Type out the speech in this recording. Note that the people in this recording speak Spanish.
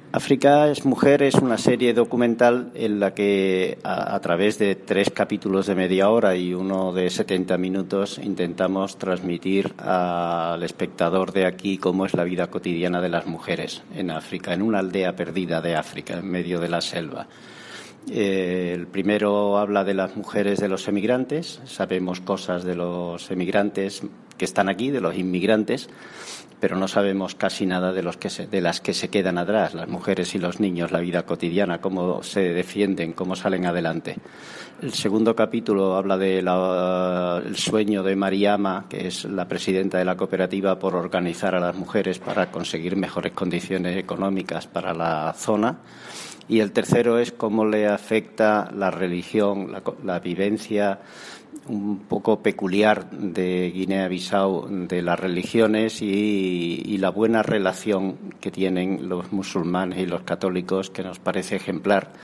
África es mujer es una serie documental en la que a través de 3 capítulos de media hora y uno de 70 minutos intentamos transmitir al espectador de aquí cómo es la vida cotidiana de las mujeres en África, en una aldea perdida de África, en medio de la selva. El primero habla de las mujeres de los emigrantes. Sabemos cosas de los emigrantes que están aquí, de los inmigrantes, pero no sabemos casi nada de las que se quedan atrás, las mujeres y los niños, la vida cotidiana, cómo se defienden, cómo salen adelante. El segundo capítulo habla del sueño de Mariama, que es la presidenta de la cooperativa, por organizar a las mujeres para conseguir mejores condiciones económicas para la zona. Y el tercero es cómo le afecta la religión, la vivencia un poco peculiar de Guinea-Bissau de las religiones y la buena relación que tienen los musulmanes y los católicos, que nos parece ejemplar.